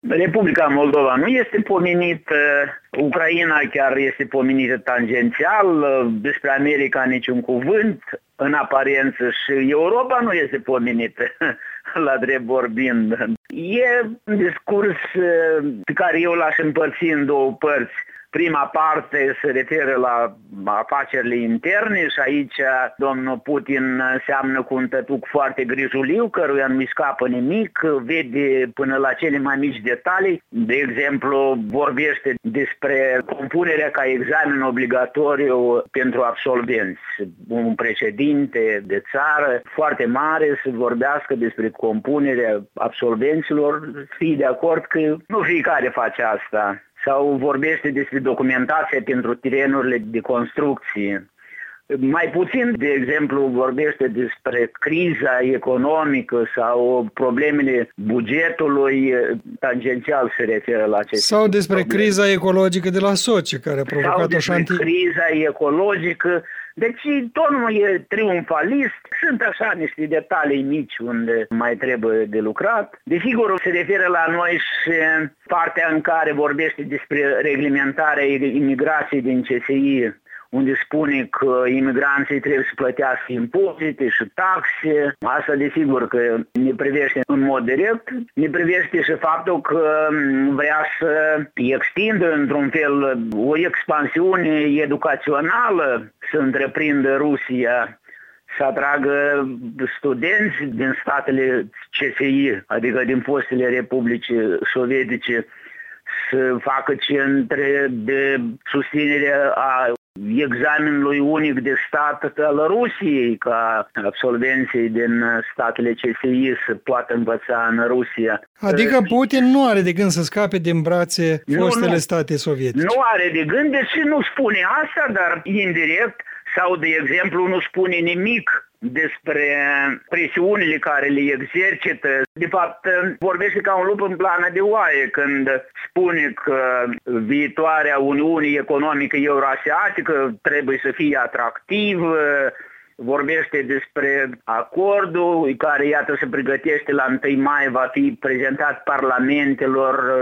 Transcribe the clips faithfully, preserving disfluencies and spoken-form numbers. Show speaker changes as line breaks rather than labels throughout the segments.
Republica Moldova nu este pomenită, Ucraina chiar este pomenită tangențial, despre America niciun cuvânt, în aparență, și Europa nu este pomenită, la drept vorbind. E un discurs pe care eu l-aș împărți în două părți. Prima parte se referă la afacerile interne și aici domnul Putin seamănă cu un tătuc foarte grijuliu, căruia nu-i scapă nimic, vede până la cele mai mici detalii. De exemplu, vorbește despre compunerea ca examen obligatoriu pentru absolvenți. Un președinte de țară foarte mare să vorbească despre compunerea absolvenților, fii de acord că nu fiecare face asta. Sau vorbește despre documentația pentru terenurile de construcție. Mai puțin, de exemplu, vorbește despre criza economică sau problemele bugetului, tangențial se referă la aceste
Sau despre
probleme.
criza ecologică de la Sochi, care a provocat o șantier.
Sau despre criza ecologică. Deci tot nu e triumfalist, sunt așa niște detalii mici unde mai trebuie de lucrat. Desigur, se referă la noi și partea în care vorbește despre reglementarea imigrației din C S I, unde spune că imigranții trebuie să plătească impozite și taxe. Asta desigur că ne privește în mod direct. Ne privește și faptul că vrea să extindă într-un fel o expansiune educațională, să întreprindă Rusia, să atragă studenți din statele C S I, adică din fostele republici sovietice, să facă centre de susținere a examenului unic de stat al Rusiei, ca absolvenții din statele C S I să poată învăța în Rusia.
Adică Putin nu are de gând să scape din brațe fostele
nu, nu.
state sovietice.
Nu are de gând, deși nu spune asta, dar indirect, sau de exemplu nu spune nimic despre presiunile care le exercită. De fapt, vorbește ca un lup în plană de oaie când spune că viitoarea Uniunii Economică Euroasiatică trebuie să fie atractivă, vorbește despre acordul care, iată, se pregătește la întâi mai, va fi prezentat parlamentelor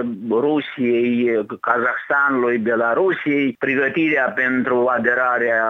Rusiei, Kazahstanului, Belarusiei, pregătirea pentru aderarea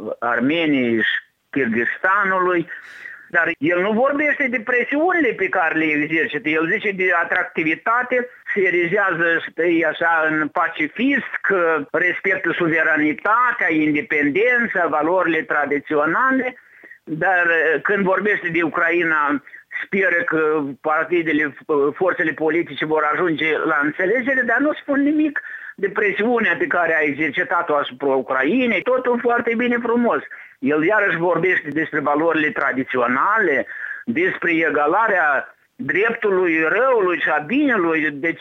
Armeniei și Kyrgyzstanului, dar el nu vorbește de presiunile pe care le exercită, el zice de atractivitate, se erigează așa în pacifist, că respectă suveranitatea, independența, valorile tradiționale, dar când vorbește de Ucraina, speră că partidele, forțele politice vor ajunge la înțelegere, dar nu spun nimic de presiunea pe care a exercitat-o asupra Ucrainei, totul foarte bine frumos. El iarăși vorbește despre valorile tradiționale, despre egalarea dreptului răului și a binelui, deci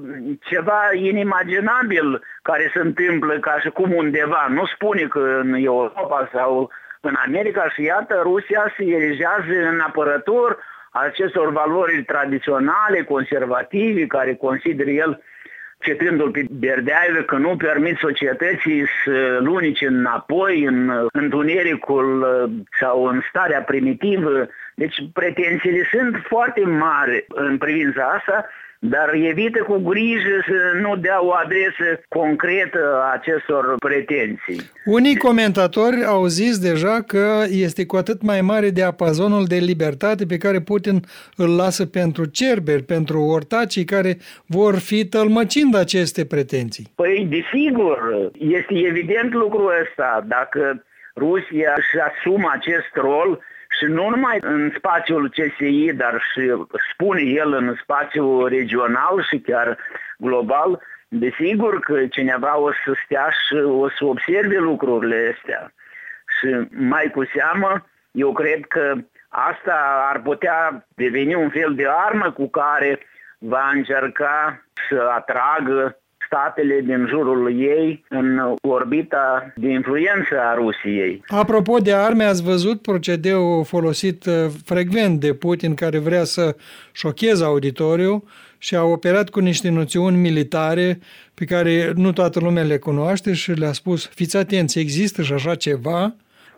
ceva inimaginabil care se întâmplă ca și cum undeva. Nu spune că în Europa sau în America, și iată, Rusia se erigează în apărător acestor valori tradiționale, conservative, care consideră el, citându-l pe Berdeaev, că nu permit societății să lunice înapoi în întunericul sau în starea primitivă. Deci pretențiile sunt foarte mari în privința asta, dar evită cu grijă să nu dea o adresă concretă a acestor pretenții.
Unii comentatori au zis deja că este cu atât mai mare diapazonul de libertate pe care Putin îl lasă pentru cerberi, pentru ortacii care vor fi tălmăcind aceste pretenții.
Păi, desigur, este evident lucrul ăsta. Dacă Rusia își asumă acest rol, și nu numai în spațiul C S I, dar și, spune el, în spațiul regional și chiar global, desigur că cineva o să stea și o să observe lucrurile astea. Și mai cu seamă, eu cred că asta ar putea deveni un fel de armă cu care va încerca să atragă statele din jurul ei în orbita de influență a Rusiei.
Apropo de arme, ați văzut procedeul folosit frecvent de Putin, care vrea să șocheze auditoriul și a operat cu niște noțiuni militare pe care nu toată lumea le cunoaște și le-a spus: fiți atenți, există și așa ceva.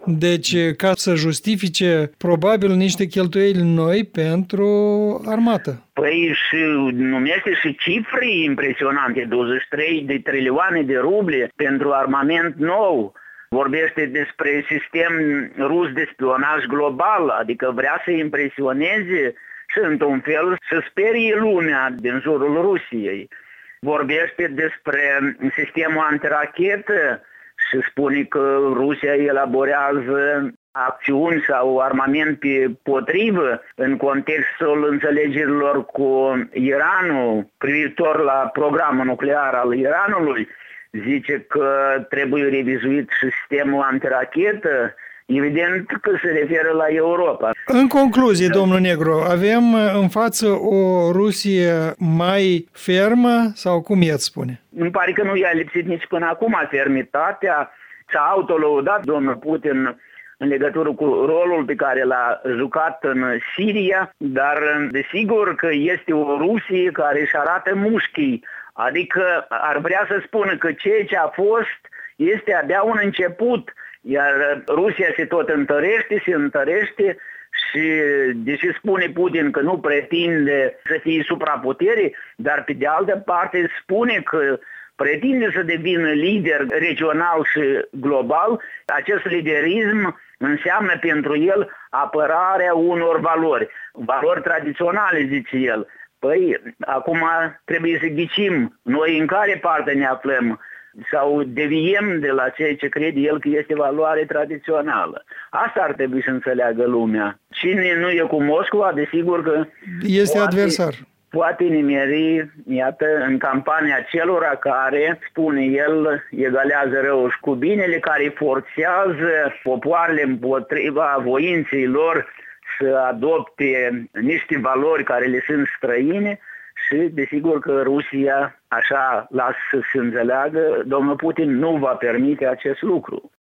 Deci, ca să justifice probabil niște cheltuieli noi pentru armată.
Păi și numește și cifre impresionante, douăzeci și trei de trilioane de ruble pentru armament nou. Vorbește despre sistem rus de spionaj global, adică vrea să impresioneze și într-un fel să sperie lumea din jurul Rusiei. Vorbește despre sistemul antirachetă și spune că Rusia elaborează acțiuni sau armament pe potrivă în contextul înțelegerilor cu Iranul privitor la programul nuclear al Iranului. Zice că trebuie revizuit și sistemul antirachetă, evident că se referă la Europa.
În concluzie, domnul Negru, avem în față o Rusie mai fermă sau cum i-ați spune?
Îmi pare că nu i-a lipsit nici până acum fermitatea. S-a autolăudat domnul Putin în legătură cu rolul pe care l-a jucat în Siria, dar desigur că este o Rusie care își arată mușchii, adică ar vrea să spună că ceea ce a fost este abia un început, iar Rusia se tot întărește, se întărește și deși spune Putin că nu pretinde să fie supraputere, dar pe de altă parte spune că pretinde să devină lider regional și global, acest liderism înseamnă pentru el apărarea unor valori, valori tradiționale, zice el. Păi, acum trebuie să ghicim noi în care parte ne aflăm sau deviem de la ceea ce crede el că este valoare tradițională. Asta ar trebui să înțeleagă lumea. Cine nu e cu Moscova, desigur că
este poate, adversar.
Poate nimeri, iată, în campania celora care, spune el, egalează răul și cu binele, care forțează popoarele împotriva voinței lor să adopte niște valori care le sunt străine și, desigur, că Rusia, așa lasă să se înțeleagă, domnul Putin nu va permite acest lucru.